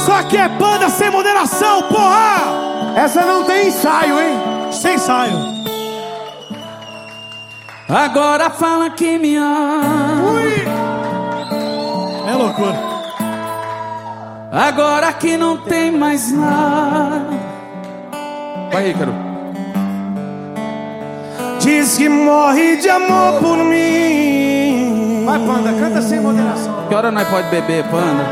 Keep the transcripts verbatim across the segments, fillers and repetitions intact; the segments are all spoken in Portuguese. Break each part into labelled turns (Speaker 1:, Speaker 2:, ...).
Speaker 1: Isso aqui é banda sem moderação, porra!
Speaker 2: Essa não tem ensaio, hein?
Speaker 1: Sem ensaio.
Speaker 3: Agora fala que me ama.
Speaker 1: Ui. É loucura.
Speaker 3: Agora que não tem mais nada. Vai, Ícaro.
Speaker 2: Diz que morre de amor por mim.
Speaker 1: Vai, Panda, canta sem moderação.
Speaker 3: Que hora nós pode beber, Panda?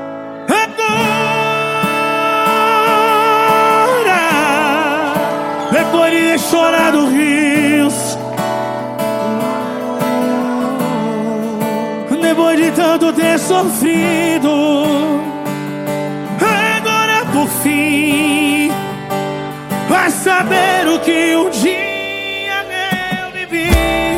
Speaker 1: Agora, depois de ter chorado rios, depois de tanto ter sofrido, agora por fim vai saber o que um dia eu vivi.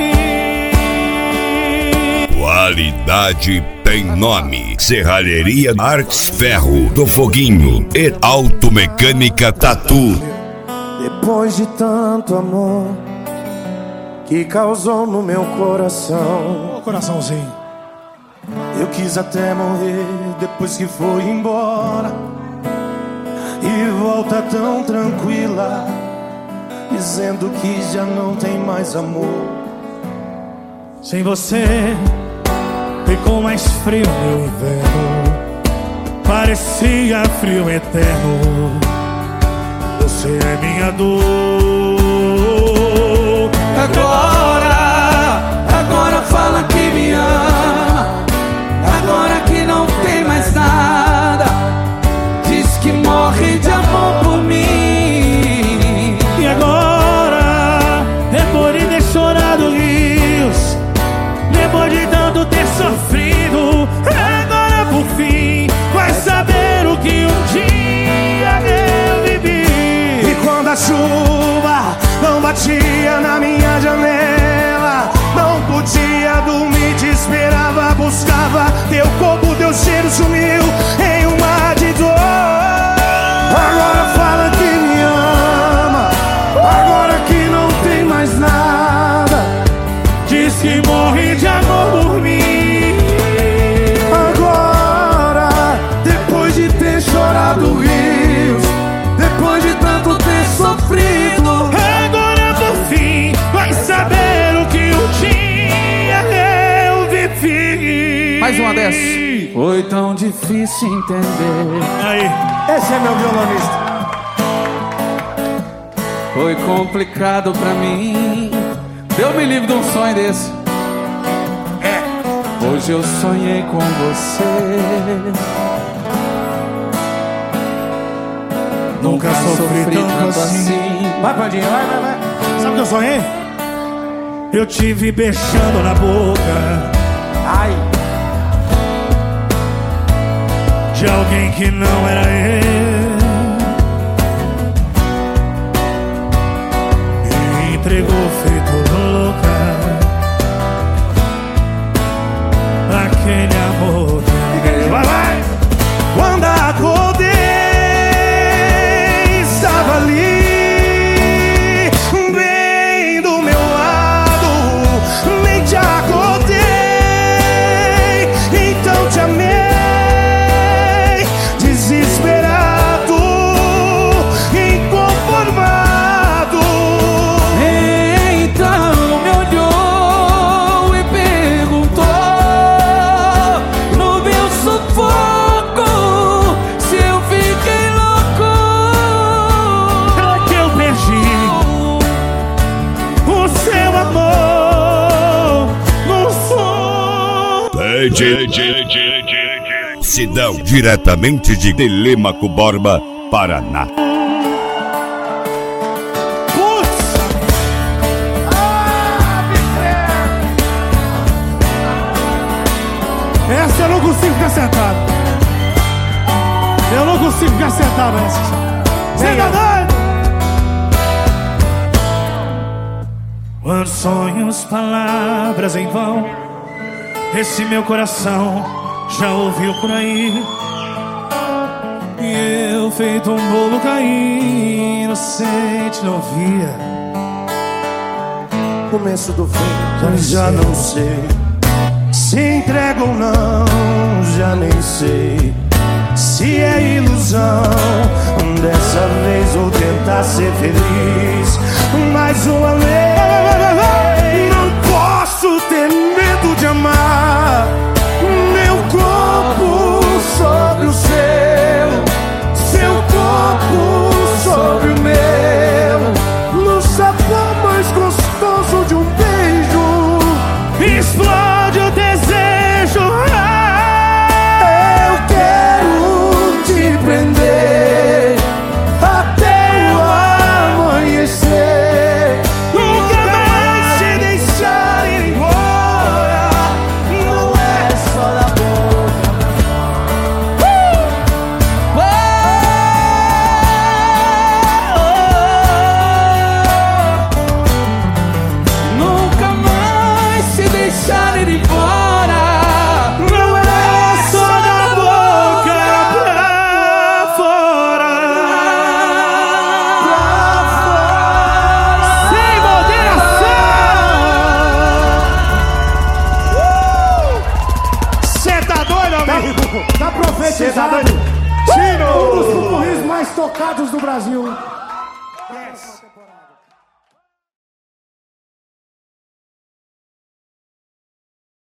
Speaker 4: Qualidade tem nome. Serralheria Marques Ferro do Foguinho e Automecânica Tatu.
Speaker 2: Depois de tanto amor que causou no meu coração,
Speaker 1: Ô, coraçãozinho,
Speaker 2: eu quis até morrer depois que foi embora. E volta tão tranquila, dizendo que já não tem mais amor.
Speaker 1: sem você ficou mais frio meu inverno, parecia frio eterno. Você é minha dor.
Speaker 3: Agora, agora fala que me ama. Agora que não tem mais nada. Diz que morre de amor por mim.
Speaker 1: E agora, depois de ter chorado rios, depois de tanto ter sofrido, agora por fim vai saber o que um dia eu vivi.
Speaker 2: E quando a chuva não batia na minha janela, não podia dormir, te esperava, buscava teu corpo, teu cheiro sumiu em um mar de dor. Agora fala que me ama, agora que não tem mais nada.
Speaker 1: Diz que morre de amor por mim.
Speaker 2: Agora, depois de ter chorado rios, depois de tanto ter sofrido,
Speaker 1: Agora por fim vai saber o que um dia eu vivi.
Speaker 3: Mais uma dessa. Foi tão difícil entender.
Speaker 1: Aí,
Speaker 2: esse é meu violonista.
Speaker 3: Foi complicado pra mim. Deus me livre de um sonho desse.
Speaker 2: É.
Speaker 3: Hoje eu sonhei com você.
Speaker 1: nunca sofri tanto assim.
Speaker 2: Vai, Pandinha, vai, vai, vai.
Speaker 1: Sabe o que eu sonhei? Eu tive beijando na boca
Speaker 2: Ai,
Speaker 1: de alguém que não era eu, e entregou feito louca aquele amor. Vai, vai!
Speaker 2: quando acordei, estava ali, bem do meu lado. Nem te acordei, então te amei, desesperado, inconformado.
Speaker 3: Então me olhou e perguntou no meu sufoco se eu fiquei louco.
Speaker 1: É que eu perdi o seu amor no som.
Speaker 4: Sidão, diretamente de Telêmaco Borba, Paraná.
Speaker 1: Putz! Essa eu não consigo ficar sentado. Eu não consigo ficar sentado nessa. Você tá doido? Quando sonhos, palavras em vão, esse meu coração já ouviu por aí. E eu feito um bolo cair, inocente não via.
Speaker 2: Começo do fim, já não sei se entrega ou não, já nem sei se é ilusão. ilusão. Dessa vez vou tentar ser feliz mais uma vez. Não posso ter medo de amar. Meu corpo sobre o seu, seu corpo sobre o meu, no sabor mais gostoso de um beijo
Speaker 1: explode o desejo.
Speaker 2: Eu quero te prender até o amanhecer. Nunca mais te deixar ir embora. Não é só da boca.
Speaker 3: Nunca mais se deixar ir embora.
Speaker 1: Não é só da boca pra fora. Sem moderação.
Speaker 2: Cê tá doido, amigo?
Speaker 5: Tá
Speaker 2: Cê tá
Speaker 5: profetizado.
Speaker 2: doido?
Speaker 5: Um dos
Speaker 2: Tino!
Speaker 5: forris mais tocados do Brasil.
Speaker 2: Yes.